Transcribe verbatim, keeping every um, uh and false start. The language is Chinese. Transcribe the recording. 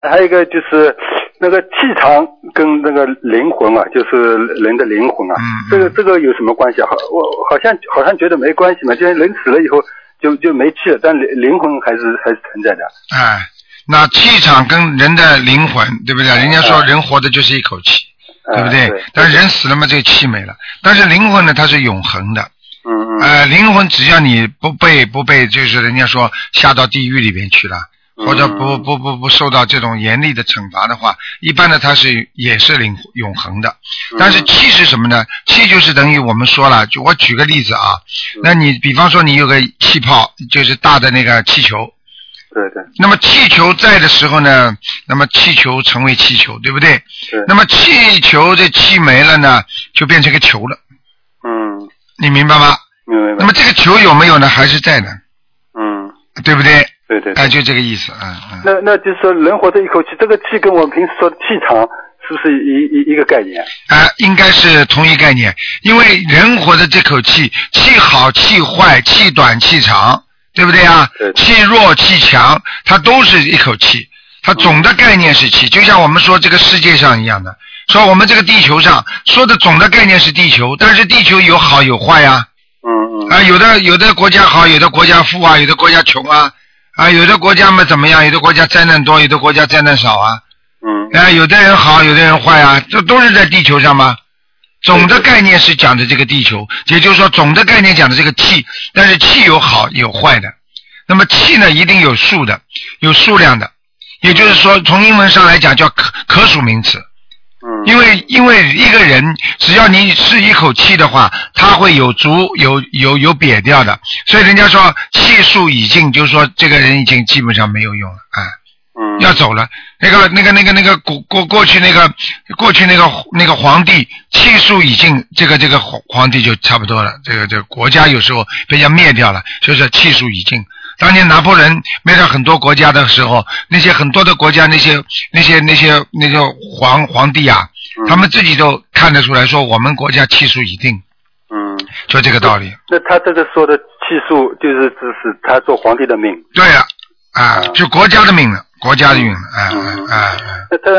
还有一个就是那个气场跟那个灵魂啊，就是人的灵魂啊， 嗯嗯、 这个这个有什么关系啊？好，我好像好像觉得没关系嘛，就是人死了以后就就没气了，但灵魂还是还是存在的。 哎，那气场跟人的灵魂，对不对？人家说人活的就是一口气， 哎、 对不对？ 对但是人死了嘛，这个气没了。但是灵魂呢，它是永恒的。 嗯嗯。 呃，灵魂只要你不被不被，就是人家说下到地狱里边去了。或者不不不不受到这种严厉的惩罚的话，一般的它是也是灵永恒的。但是气是什么呢？气就是等于我们说了，就我举个例子啊，那你比方说你有个气泡，就是大的那个气球， 对对。 那么气球在的时候呢，那么气球成为气球，对不对？ 对。 那么气球的气没了呢，就变成个球了。 嗯。 你明白吗？ 明白。 那么这个球有没有呢？还是在的。 嗯。 对不对？ 对对对， 哎，就这个意思，嗯嗯。 那那就是说，人活着一口气，这个气跟我们平时说的气场是不是一一一个概念？ 啊、呃，应该是同一概念，因为人活的这口气，气好气坏，气短气长，对不对啊？ 对。 气弱气强，它都是一口气，它总的概念是气，嗯、就像我们说这个世界上一样的，说我们这个地球上说的总的概念是地球，但是地球有好有坏呀、啊。 嗯嗯。 啊，有的有的国家好，有的国家富啊，有的国家穷啊。啊，有的国家嘛怎么样？有的国家灾难多，有的国家灾难少啊。 嗯。 啊，有的人好，有的人坏啊，这都是在地球上吗？总的概念是讲的这个地球，也就是说总的概念讲的这个气，但是气有好有坏的。那么气呢，一定有数的，有数量的，也就是说从英文上来讲叫可可数名词。 嗯。 因为因为一个人只要你是一口气的话，他会有足有有有瘪掉的，所以人家说气数已尽，就是说这个人已经基本上没有用了啊， 嗯， 要走了。那个那个那个那个过过过去那个过去那个那个皇帝气数已尽，这个这个皇帝就差不多了，这个这个国家有时候被人家灭掉了，就是气数已尽。当年拿破仑灭掉很多国家的时候，那些很多的国家那些那些那些那些皇皇帝啊， 嗯、 他们自己都看得出来说我们国家气数已定， 嗯， 就这个道理。 那他这个说的气数就是指是他做皇帝的命。 对了，啊，就国家的命了，国家的命了，啊嗯、 啊啊。 那他